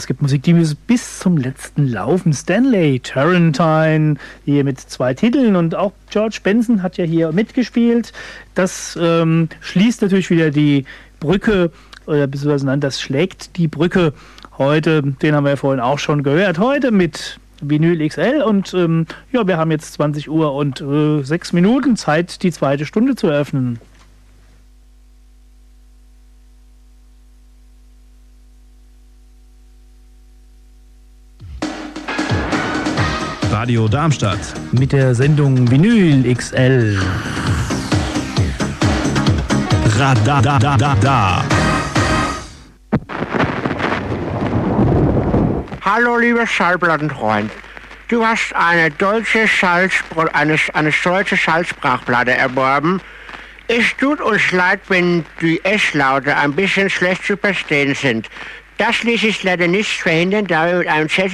es gibt Musik, die bis zum letzten laufen. Stanley Turrentine hier mit 2 Titeln und auch George Benson hat ja hier mitgespielt. Das schließt natürlich wieder die Brücke, oder beziehungsweise das schlägt die Brücke heute, den haben wir ja vorhin auch schon gehört, heute mit Vinyl XL und wir haben jetzt 20 Uhr und 6 Minuten Zeit, die zweite Stunde zu eröffnen. Radio Darmstadt mit der Sendung Vinyl XL. Radadadada. Hallo, lieber Schallplattenfreund. Du hast eine deutsche Schallsprachplatte erworben. Es tut uns leid, wenn die S-Laute ein bisschen schlecht zu verstehen sind. Das ließ sich leider nicht verhindern, da wir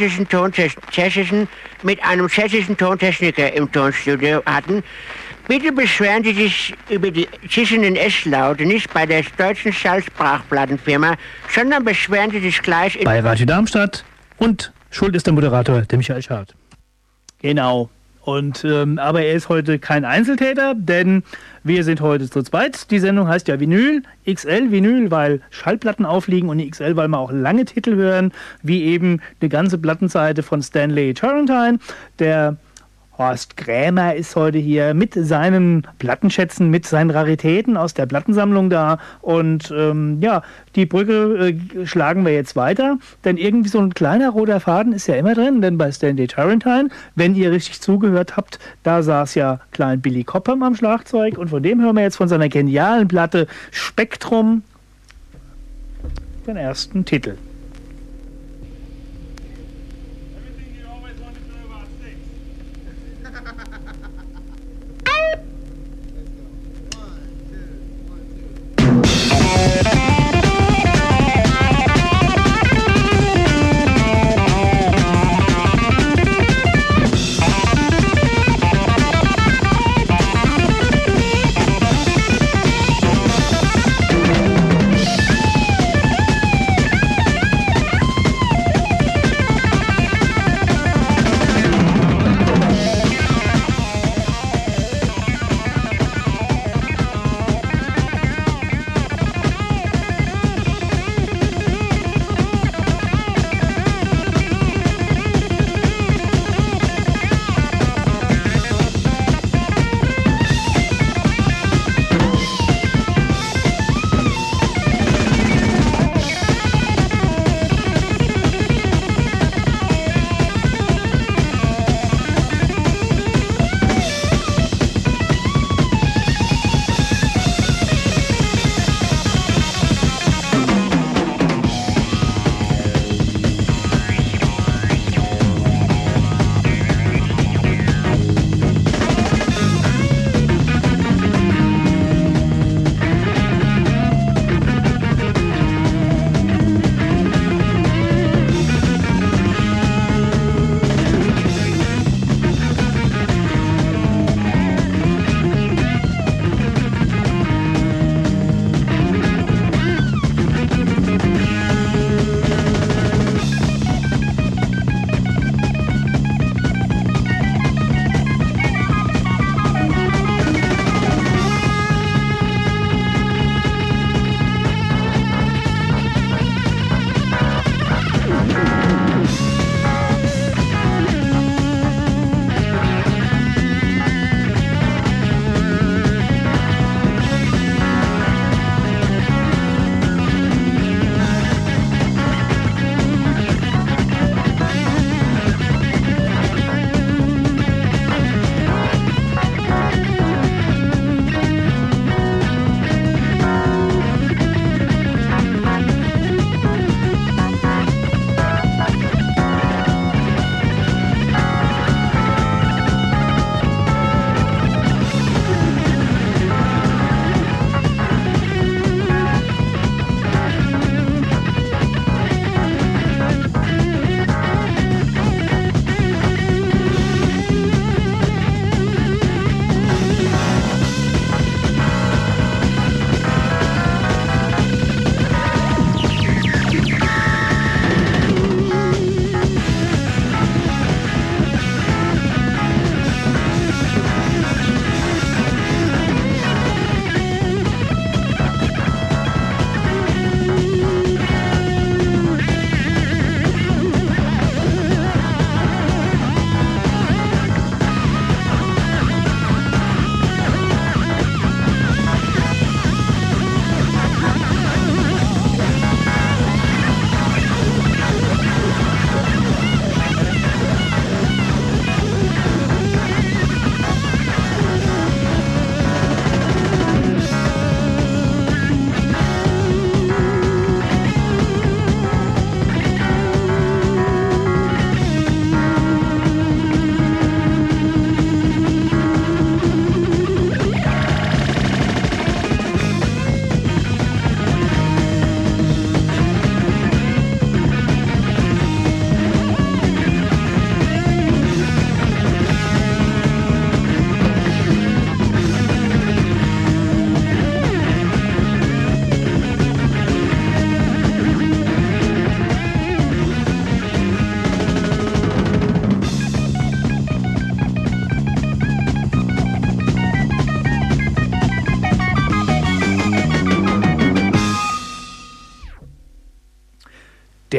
mit einem tschechischen Tontechniker im Tonstudio hatten. Bitte beschweren Sie sich über die zischenden S-Laute nicht bei der deutschen Schallsprachplattenfirma, sondern beschweren Sie sich gleich bei Radio Darmstadt und schuld ist der Moderator, der Michael Schad. Genau. Und aber er ist heute kein Einzeltäter, denn wir sind heute zu zweit. Die Sendung heißt ja Vinyl XL, Vinyl, weil Schallplatten aufliegen, und XL, weil wir auch lange Titel hören, wie eben eine ganze Plattenseite von Stanley Turrentine. Der Horst Krämer ist heute hier mit seinen Plattenschätzen, mit seinen Raritäten aus der Plattensammlung da. Und die Brücke schlagen wir jetzt weiter, denn irgendwie so ein kleiner roter Faden ist ja immer drin, denn bei Stanley Turrentine, wenn ihr richtig zugehört habt, da saß ja Klein Billy Cobham am Schlagzeug, und von dem hören wir jetzt von seiner genialen Platte Spektrum den ersten Titel.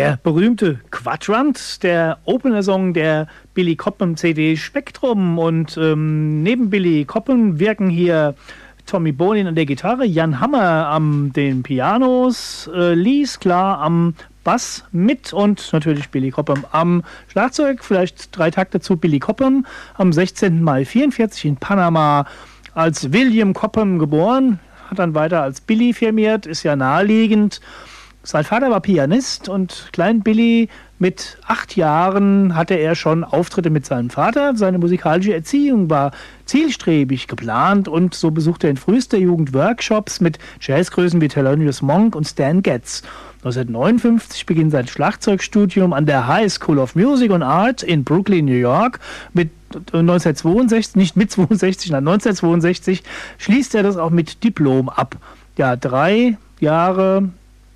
der berühmte Quadrant, der Opener-Song der Billy Cobham CD Spektrum. Und neben Billy Cobham wirken hier Tommy Bolin an der Gitarre, Jan Hammer am den Pianos, Lee Sklar am Bass mit und natürlich Billy Cobham am Schlagzeug. Vielleicht 3 Takte zu Billy Cobham. Am 16. Mai 1944 in Panama als William Cobham geboren, hat dann weiter als Billy firmiert, ist ja naheliegend. Sein Vater war Pianist und Klein Billy mit 8 Jahren hatte er schon Auftritte mit seinem Vater. Seine musikalische Erziehung war zielstrebig geplant und so besuchte er in frühester Jugend Workshops mit Jazzgrößen wie Thelonious Monk und Stan Getz. 1959 beginnt sein Schlagzeugstudium an der High School of Music and Art in Brooklyn, New York. Mit 1962, nicht mit 62, nein, 1962 schließt er das auch mit Diplom ab. Ja, 3 Jahre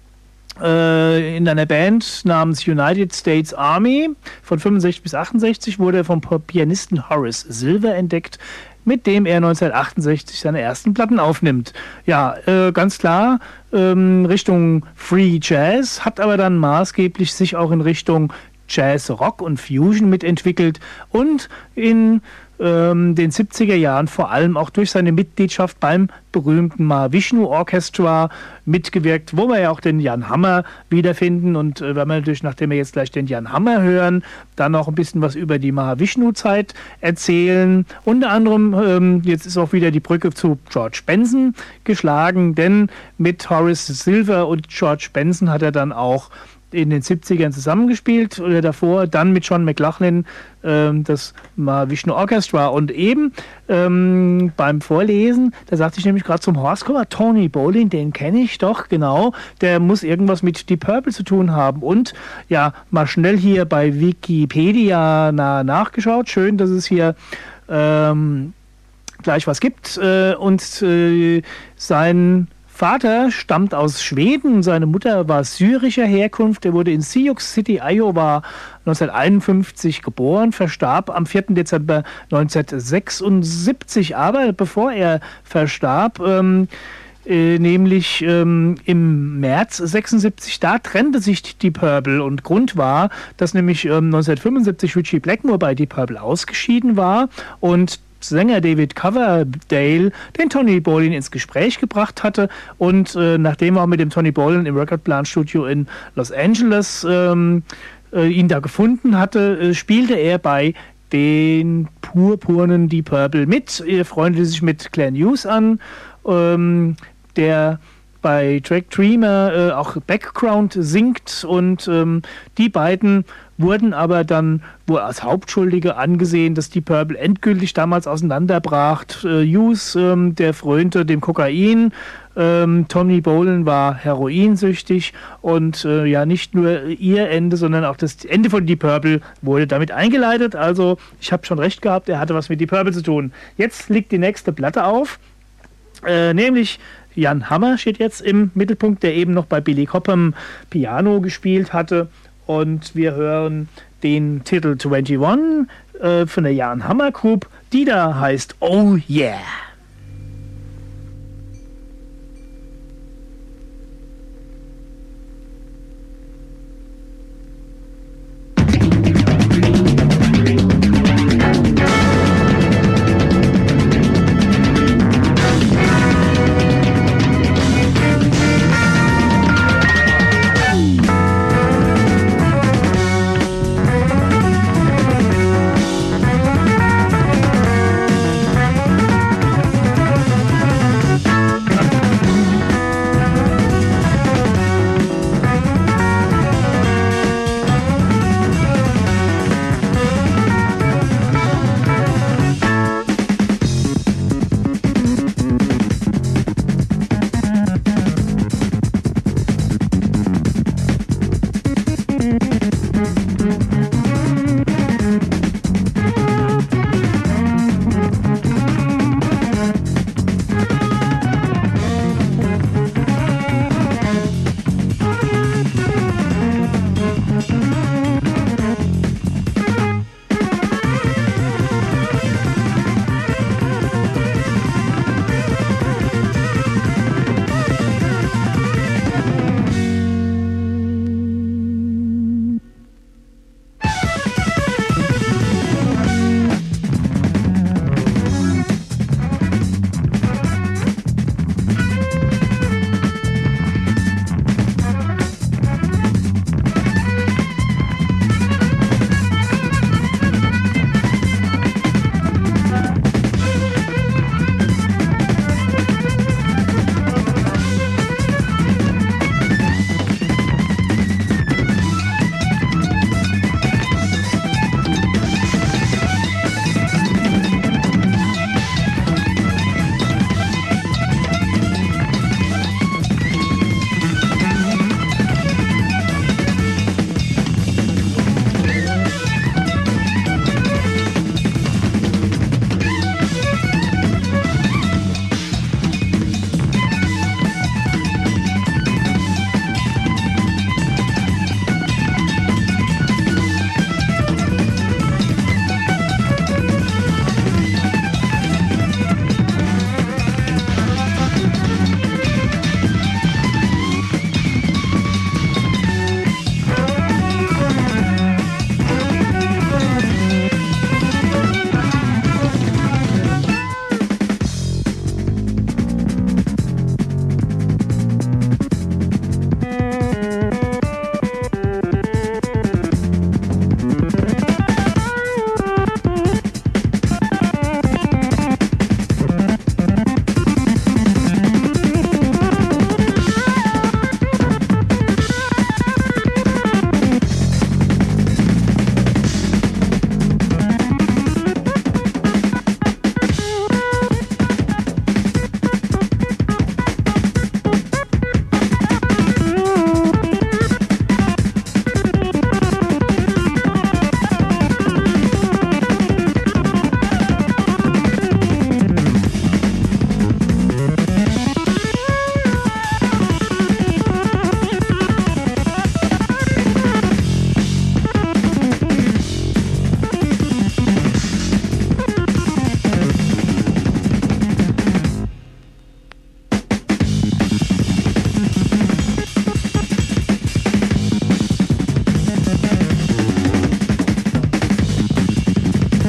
in einer Band namens United States Army. Von 65 bis 68 wurde er vom Pianisten Horace Silver entdeckt, mit dem er 1968 seine ersten Platten aufnimmt. Ja, ganz klar Richtung Free Jazz, hat aber dann maßgeblich sich auch in Richtung Jazz, Rock und Fusion mitentwickelt und in den 70er Jahren vor allem auch durch seine Mitgliedschaft beim berühmten Mahavishnu Orchestra mitgewirkt, wo wir ja auch den Jan Hammer wiederfinden. Und wenn wir natürlich, nachdem wir jetzt gleich den Jan Hammer hören, dann noch ein bisschen was über die Mahavishnu-Zeit erzählen. Unter anderem, jetzt ist auch wieder die Brücke zu George Benson geschlagen, denn mit Horace Silver und George Benson hat er dann auch in den 70ern zusammengespielt oder davor, dann mit John McLaughlin das Mahavishnu Orchestra. Und eben beim Vorlesen, da sagte ich nämlich gerade zum Horst, guck mal, Tony Bolin, den kenne ich doch, genau, der muss irgendwas mit Deep Purple zu tun haben. Und ja, mal schnell hier bei Wikipedia nachgeschaut. Schön, dass es hier gleich was gibt. Und sein Vater stammt aus Schweden, seine Mutter war syrischer Herkunft. Er wurde in Sioux City, Iowa 1951 geboren, verstarb am 4. Dezember 1976. Aber bevor er verstarb, nämlich im März 76, da trennte sich Deep Purple und Grund war, dass nämlich 1975 Ritchie Blackmore bei Deep Purple ausgeschieden war und Sänger David Coverdale den Tony Bolin ins Gespräch gebracht hatte und nachdem er auch mit dem Tony Bolin im Record Plant Studio in Los Angeles ihn da gefunden hatte, spielte er bei den purpurnen Deep Purple mit. Er freundete sich mit Glenn Hughes an, der bei Track Dreamer auch Background singt und die beiden wurden aber dann wohl als Hauptschuldige angesehen, dass Deep Purple endgültig damals auseinanderbrach. Hughes, der frönte dem Kokain, Tony Bolin war heroinsüchtig und ja, nicht nur ihr Ende, sondern auch das Ende von Deep Purple wurde damit eingeleitet. Also ich habe schon recht gehabt, er hatte was mit Deep Purple zu tun. Jetzt liegt die nächste Platte auf, nämlich Jan Hammer steht jetzt im Mittelpunkt, der eben noch bei Billy Cobham Piano gespielt hatte. Und wir hören den Titel 21 von der Jan Hammer Group, die da heißt Oh Yeah.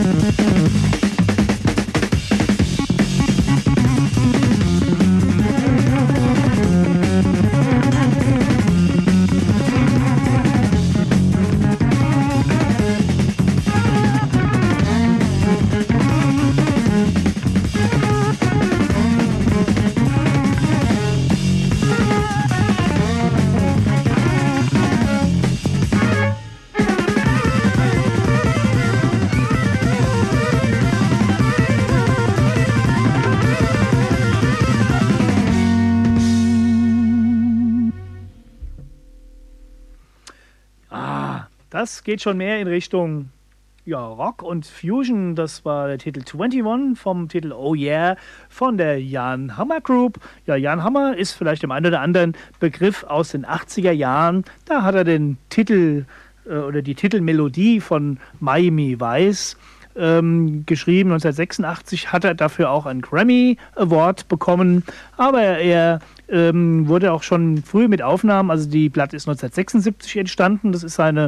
Das geht schon mehr in Richtung Rock und Fusion. Das war der Titel 21 vom Titel Oh Yeah von der Jan Hammer Group. Ja, Jan Hammer ist vielleicht dem einen oder anderen Begriff aus den 80er Jahren. Da hat er den Titel oder die Titelmelodie von Miami Vice geschrieben. 1986 hat er dafür auch einen Grammy Award bekommen. Aber er wurde auch schon früh mit Aufnahmen, also die Platte ist 1976 entstanden. Das ist seine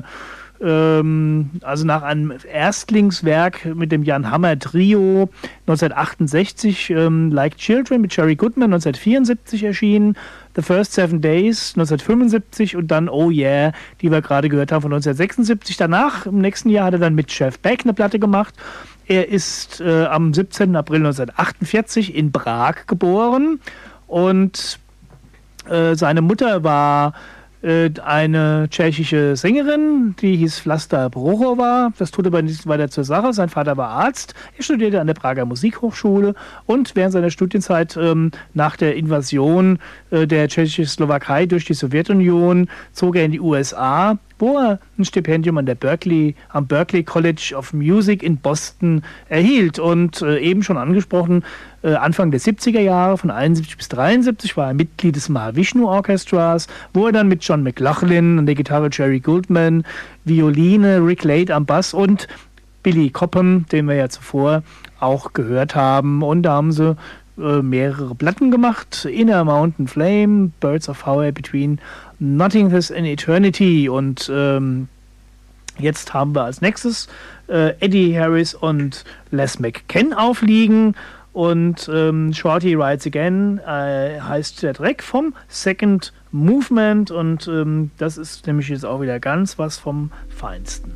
also nach einem Erstlingswerk mit dem Jan Hammer Trio 1968, Like Children mit Jerry Goodman 1974 erschienen, The First 7 Days 1975 und dann Oh Yeah, die wir gerade gehört haben von 1976. Danach, im nächsten Jahr, hat er dann mit Jeff Beck eine Platte gemacht. Er ist am 17. April 1948 in Prag geboren und seine Mutter war eine tschechische Sängerin, die hieß Vlasta Brochova. Das tut aber nicht weiter zur Sache. Sein Vater war Arzt. Er studierte an der Prager Musikhochschule und während seiner Studienzeit nach der Invasion der Tschechoslowakei durch die Sowjetunion zog er in die USA, wo er ein Stipendium am Berklee College of Music in Boston erhielt. Und eben schon angesprochen, Anfang der 70er Jahre, von 71 bis 73, war er Mitglied des Mahavishnu Orchestras, wo er dann mit John McLaughlin an der Gitarre, Jerry Goodman, Violine, Rick Lade am Bass und Billy Cobham, den wir ja zuvor auch gehört haben. Und da haben sie mehrere Platten gemacht. Inner Mountain Flame, Birds of Power Between Nothingness and Eternity. Und jetzt haben wir als nächstes Eddie Harris und Les McCann aufliegen. Und Shorty Rides Again heißt der Track vom Second Movement. Und das ist nämlich jetzt auch wieder ganz was vom Feinsten.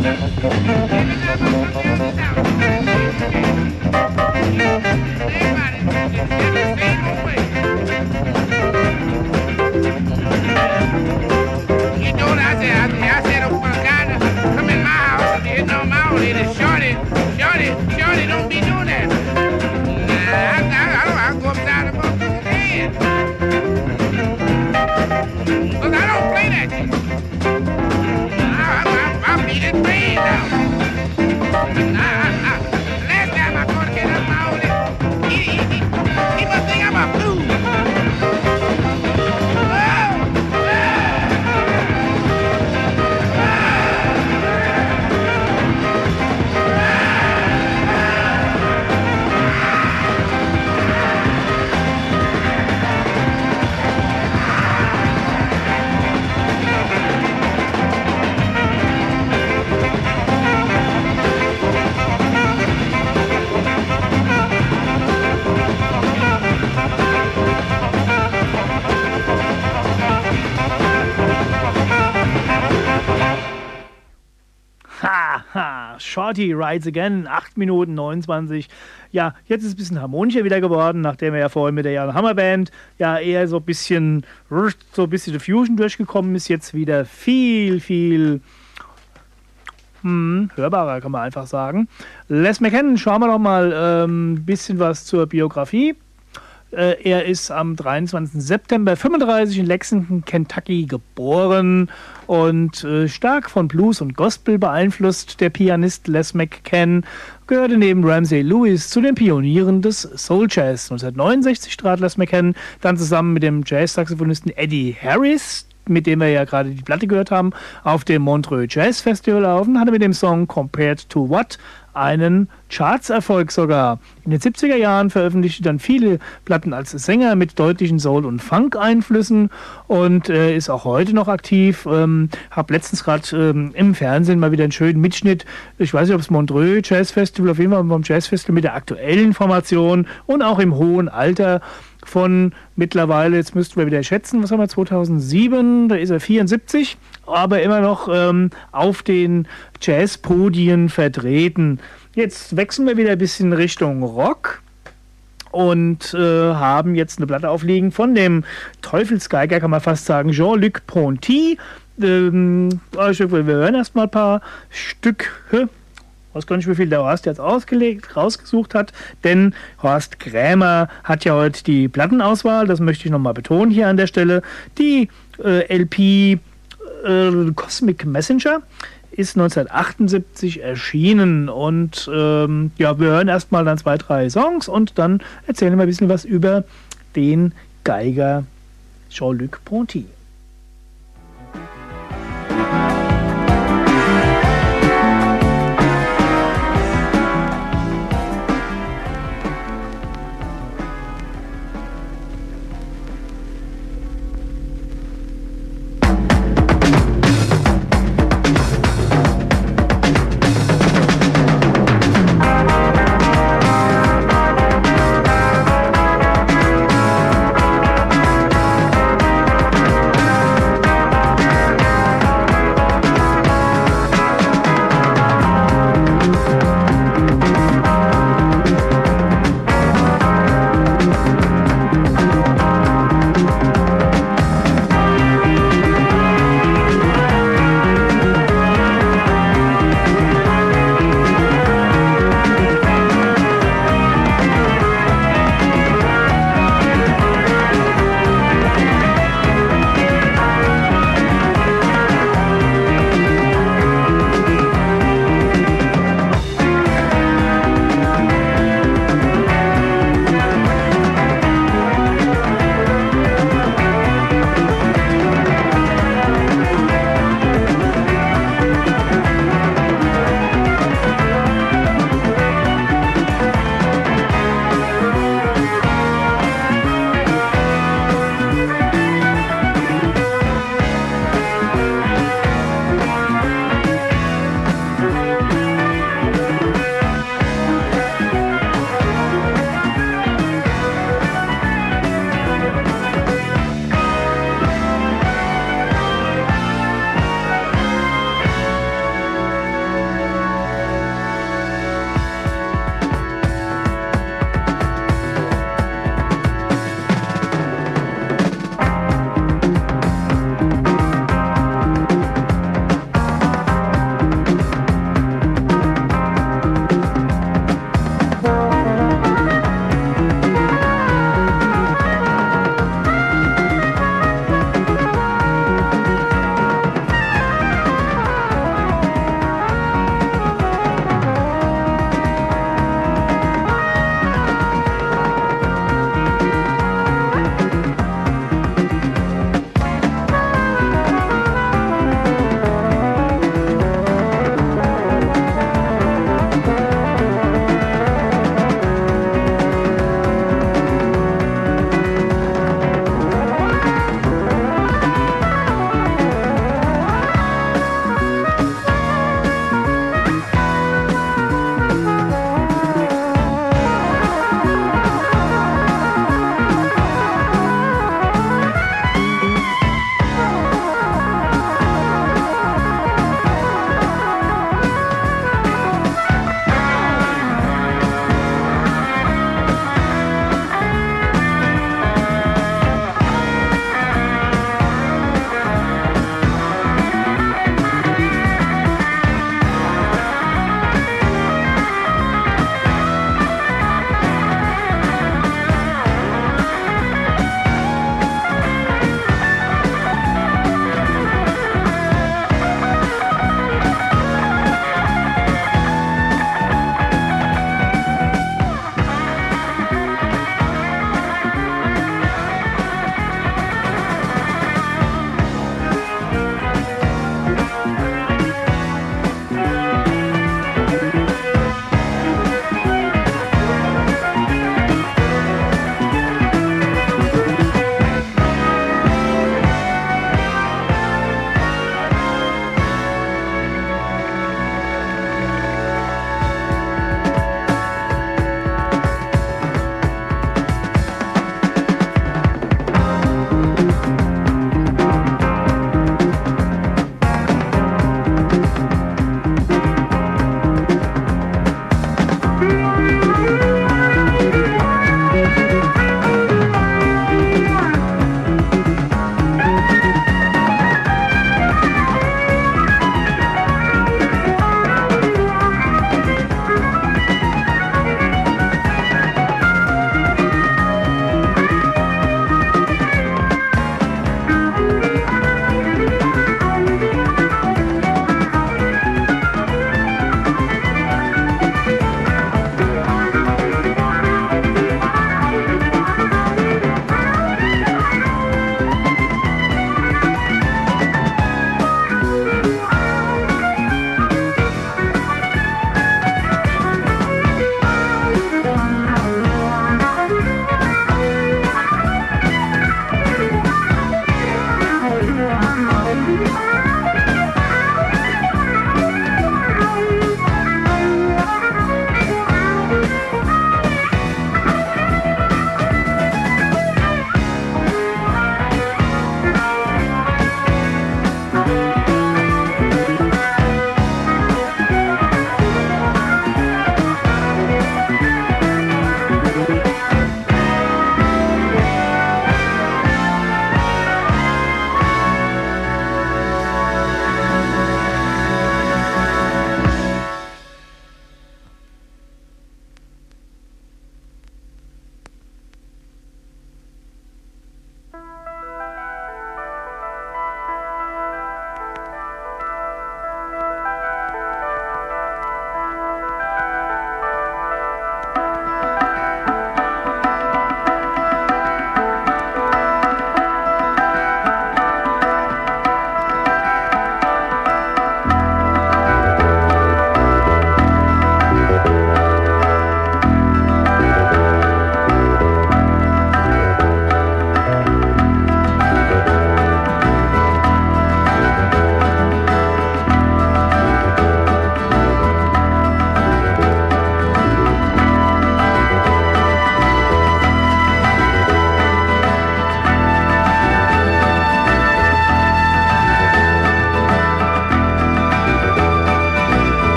Shorty Rides Again, 8 Minuten 29. Ja, jetzt ist es ein bisschen harmonischer wieder geworden, nachdem er ja vorhin mit der Jan Hammer Band ja eher so ein bisschen die Fusion durchgekommen ist. Jetzt wieder viel hörbarer, kann man einfach sagen. Les McCann, schauen wir doch mal ein bisschen was zur Biografie. Er ist am 23. September 35 in Lexington, Kentucky geboren und stark von Blues und Gospel beeinflusst. Der Pianist Les McCann gehörte neben Ramsey Lewis zu den Pionieren des Soul Jazz. 1969 trat Les McCann dann zusammen mit dem Jazz-Saxophonisten Eddie Harris, mit dem wir ja gerade die Platte gehört haben, auf dem Montreux Jazz Festival auf und hatte mit dem Song Compared to What einen Chartserfolg sogar. In den 70er Jahren veröffentlichte dann viele Platten als Sänger mit deutlichen Soul- und Funk-Einflüssen und ist auch heute noch aktiv. Hab letztens gerade im Fernsehen mal wieder einen schönen Mitschnitt. Ich weiß nicht, ob es Montreux Jazz Festival, auf jeden Fall beim Jazz Festival mit der aktuellen Formation und auch im hohen Alter von mittlerweile, jetzt müssten wir wieder schätzen, was haben wir, 2007, da ist er 74, aber immer noch auf den Jazzpodien vertreten. Jetzt wechseln wir wieder ein bisschen Richtung Rock und haben jetzt eine Platte aufliegen von dem Teufelsgeiger, kann man fast sagen, Jean-Luc Ponty. Wir hören erstmal ein paar Stücke. Ich weiß gar nicht, wie viel der Horst jetzt rausgesucht hat, denn Horst Krämer hat ja heute die Plattenauswahl, das möchte ich nochmal betonen hier an der Stelle. Die LP Cosmic Messenger ist 1978 erschienen und ja, wir hören erstmal dann 2, 3 Songs und dann erzählen wir ein bisschen was über den Geiger Jean-Luc Ponty.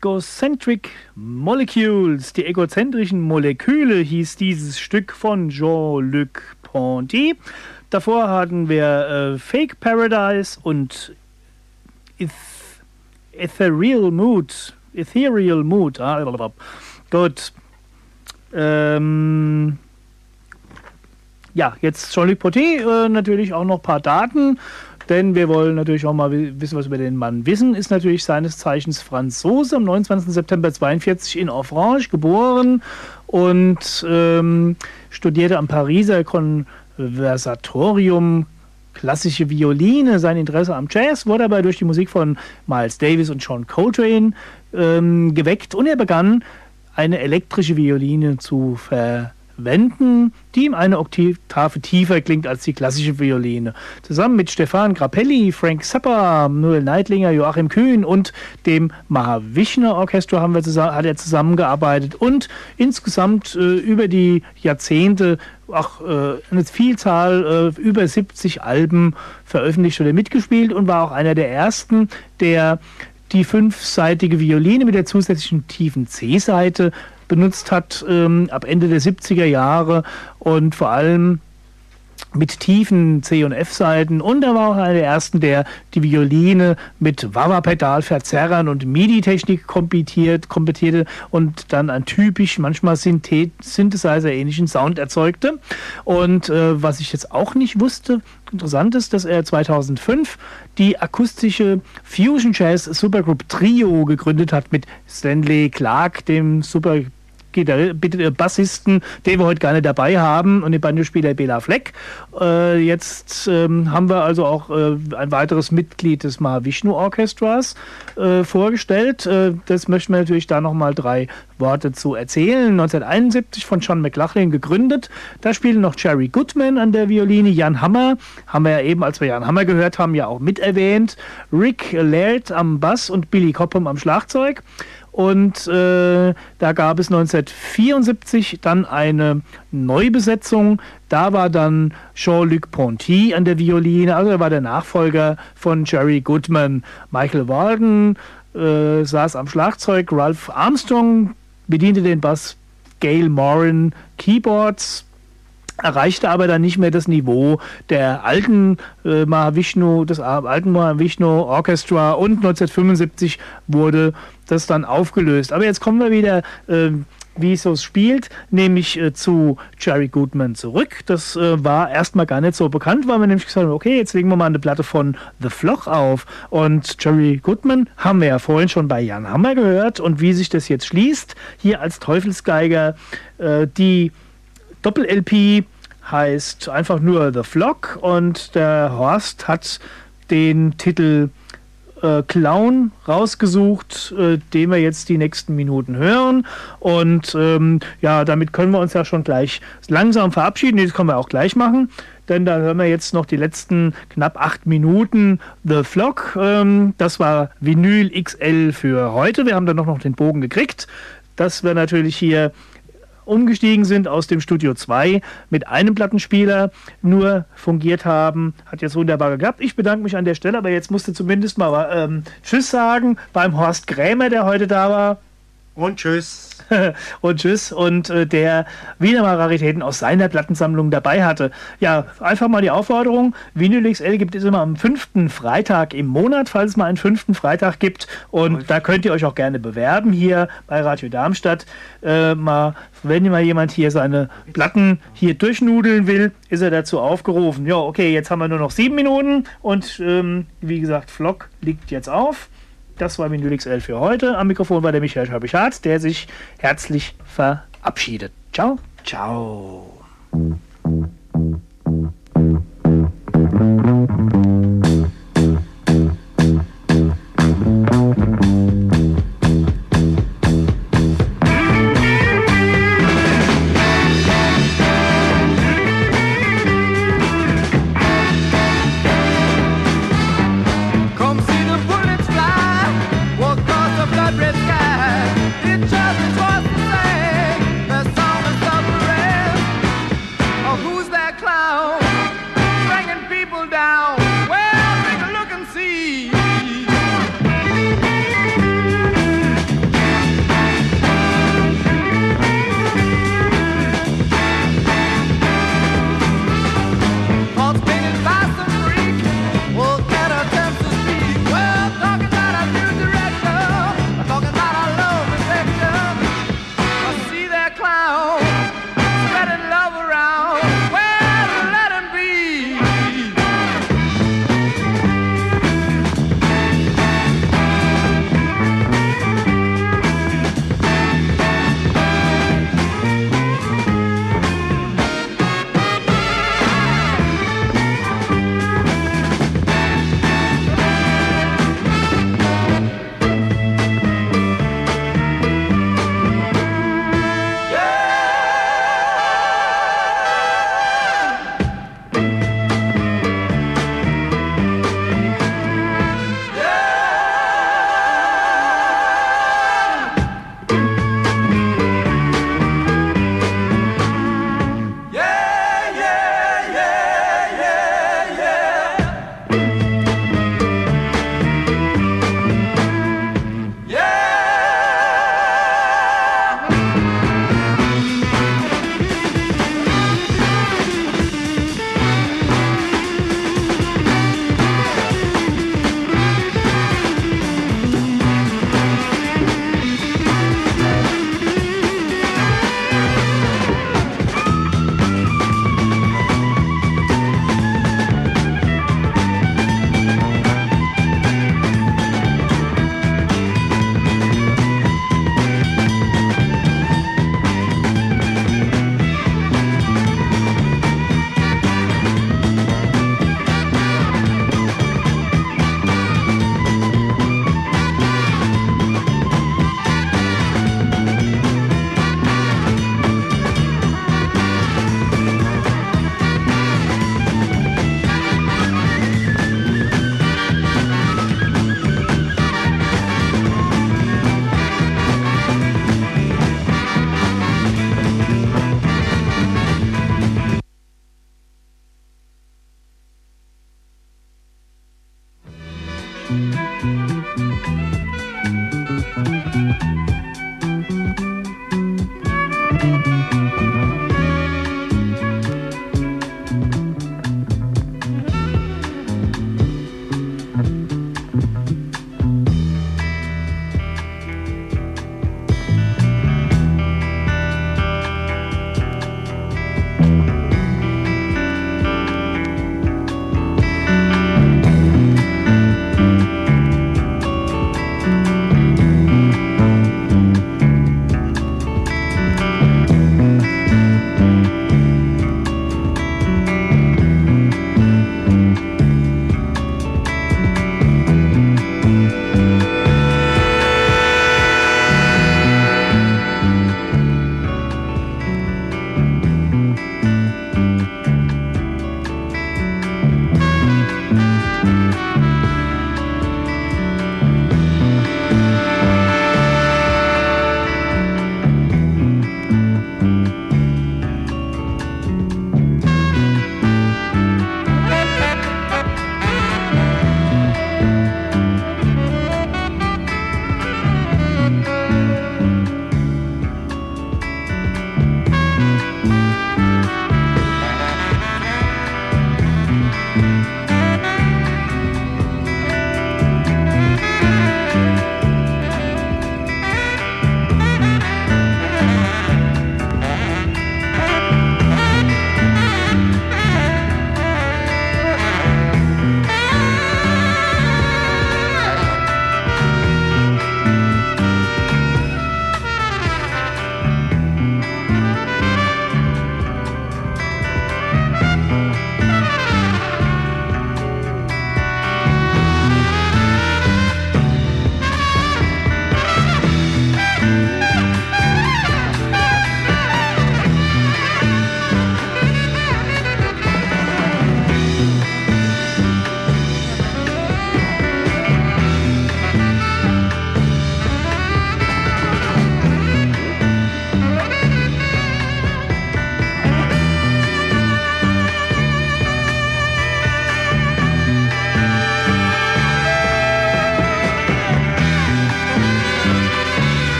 Egocentric Molecules, die egozentrischen Moleküle, hieß dieses Stück von Jean-Luc Ponty. Davor hatten wir Fake Paradise und Ethereal Mood. Gut. Ja, jetzt Jean-Luc Ponty, natürlich auch noch ein paar Daten, denn wir wollen natürlich auch mal wissen, was über den Mann wissen. Ist natürlich seines Zeichens Franzose, am 29. September 1942 in Offrange geboren und studierte am Pariser Konservatorium klassische Violine. Sein Interesse am Jazz wurde dabei durch die Musik von Miles Davis und John Coltrane geweckt und er begann, eine elektrische Violine zu verwenden, die ihm eine Oktave tiefer klingt als die klassische Violine. Zusammen mit Stefan Grappelli, Frank Zappa, Noel Neidlinger, Joachim Kühn und dem Mahavishnu Orchestra hat er zusammengearbeitet und insgesamt über die Jahrzehnte eine Vielzahl, über 70 Alben veröffentlicht oder mitgespielt und war auch einer der ersten, der die 5-seitige Violine mit der zusätzlichen tiefen C-Seite benutzt hat, ab Ende der 70er Jahre und vor allem mit tiefen C- und F-Seiten. Und er war auch einer der ersten, der die Violine mit Wah-Wah-Pedal-Verzerrern und MIDI-Technik komplettierte und dann einen typisch, manchmal Synthesizer-ähnlichen Sound erzeugte. Und was ich jetzt auch nicht wusste, interessant ist, dass er 2005 die akustische Fusion Jazz Supergroup Trio gegründet hat mit Stanley Clarke, dem Bassisten, den wir heute gerne dabei haben, und den Banjospieler Bela Fleck. Jetzt haben wir also auch ein weiteres Mitglied des Mahavishnu Orchestras vorgestellt. Das möchten wir natürlich da nochmal 3 Worte zu erzählen. 1971 von John McLaughlin gegründet. Da spielen noch Jerry Goodman an der Violine, Jan Hammer, haben wir ja eben, als wir Jan Hammer gehört haben, ja auch mit erwähnt, Rick Laird am Bass und Billy Cobham am Schlagzeug. Und da gab es 1974 dann eine Neubesetzung. Da war dann Jean-Luc Ponty an der Violine, also er war der Nachfolger von Jerry Goodman. Michael Walden saß am Schlagzeug, Ralph Armstrong bediente den Bass, Gail Moran Keyboards, erreichte aber dann nicht mehr das Niveau der alten Mahavishnu Orchestra und 1975 wurde das dann aufgelöst. Aber jetzt kommen wir wieder, wie es so spielt, nämlich zu Jerry Goodman zurück. Das war erstmal gar nicht so bekannt, weil wir nämlich gesagt haben, okay, jetzt legen wir mal eine Platte von The Flock auf. Und Jerry Goodman haben wir ja vorhin schon bei Jan Hammer gehört und wie sich das jetzt schließt, hier als Teufelsgeiger, die Doppel-LP heißt einfach nur The Flock und der Horst hat den Titel Clown rausgesucht, den wir jetzt die nächsten Minuten hören und ja, damit können wir uns ja schon gleich langsam verabschieden, das können wir auch gleich machen, denn da hören wir jetzt noch die letzten knapp 8 Minuten The Flock, das war Vinyl XL für heute, wir haben dann noch den Bogen gekriegt, dass wir natürlich hier umgestiegen sind aus dem Studio 2 mit einem Plattenspieler nur fungiert haben. Hat jetzt wunderbar geklappt. Ich bedanke mich an der Stelle, aber jetzt musste zumindest mal Tschüss sagen beim Horst Krämer, der heute da war. Und tschüss. Und tschüss. Und der wieder mal Raritäten aus seiner Plattensammlung dabei hatte. Ja, einfach mal die Aufforderung. Vinyl XL gibt es immer am 5. Freitag im Monat, falls es mal einen 5. Freitag gibt. Und da könnt ihr euch auch gerne bewerben hier bei Radio Darmstadt. Wenn mal jemand hier seine Platten hier durchnudeln will, ist er dazu aufgerufen. Ja, okay, jetzt haben wir nur noch 7 Minuten. Und wie gesagt, Flock liegt jetzt auf. Das war Vinyl XL für heute. Am Mikrofon war der Michael Schabischat, der sich herzlich verabschiedet. Ciao. Ciao.